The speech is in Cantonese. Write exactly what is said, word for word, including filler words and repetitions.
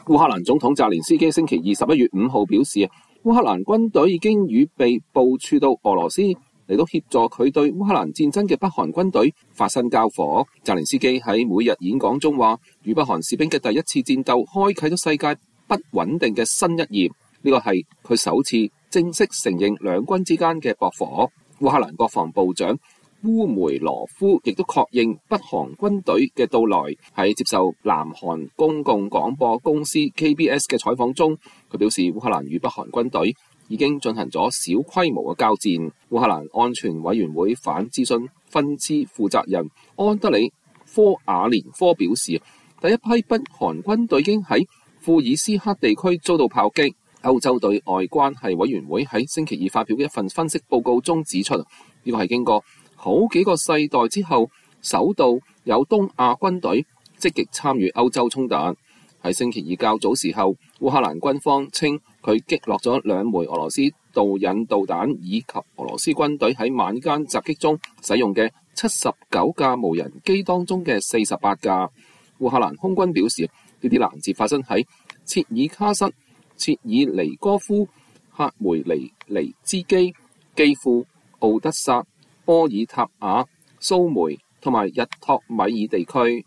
烏克蘭總統澤連斯基星期二十一月五號表示，烏克蘭軍隊已經預備部署到俄羅斯嚟到協助佢對烏克蘭戰爭嘅北韓軍隊發生交火。澤連斯基喺每日演講中話，與北韓士兵嘅第一次戰鬥開啟咗世界不穩定嘅新一頁，呢個係佢首次正式承認兩軍之間嘅駁火。烏克蘭國防部長烏梅羅夫亦都確認北韓軍隊嘅到來。喺接受南韓公共廣播公司 K B S 嘅採訪中，佢表示烏克蘭與北韓軍隊已經進行咗小規模嘅交戰。烏克蘭安全委員會反資訊分支負責人安德里科瓦連科表示，第一批北韓軍隊已經喺庫爾斯克地區遭到炮擊。歐洲對外關係委員會喺星期二發表嘅一份分析報告中指出，呢個係經過好幾個世代之後，首度有東亞軍隊積極參與歐洲衝突。喺星期二較早時候，烏克蘭軍方稱佢擊落咗兩枚俄羅斯導引導彈，以及俄羅斯軍隊喺晚間襲擊中使用嘅七十九架無人機當中嘅四十八架。烏克蘭空軍表示，呢啲攔截發生喺切爾卡什、切爾尼戈夫、克梅尼尼茲基、基輔、奧德薩、波爾塔瓦、蘇梅同埋日托米爾地區。